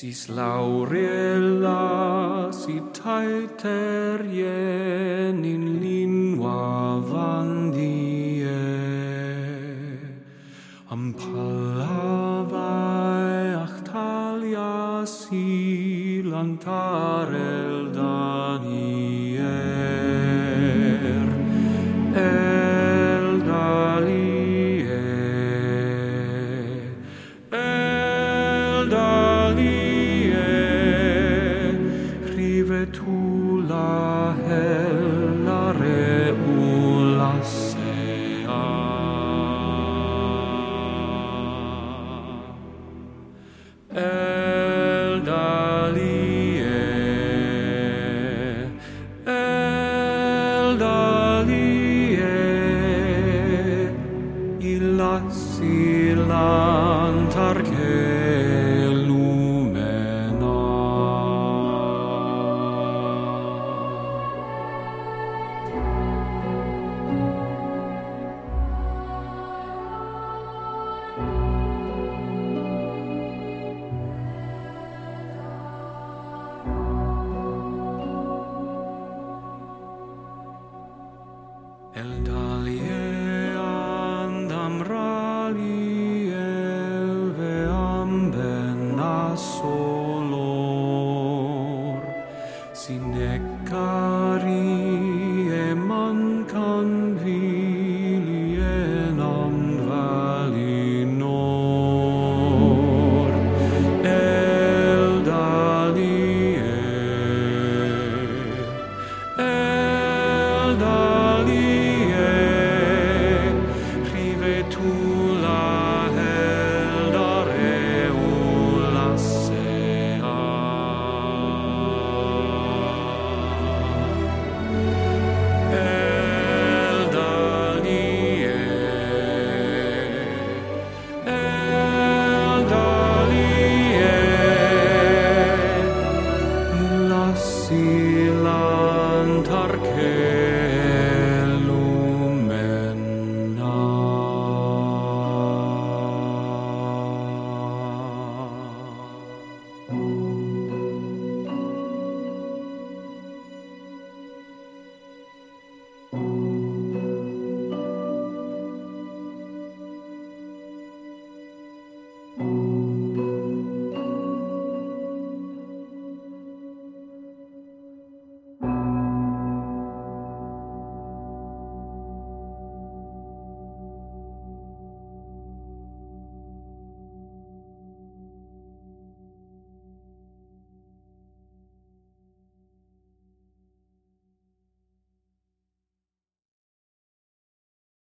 Sis laurella si taiterien in lingua vandie am pallavai achtalia si lantarel danier el dalie rive tu la hella reulassea el dalie illassi lantar che lumena el dalie andam raliel veam benasolor sine cari e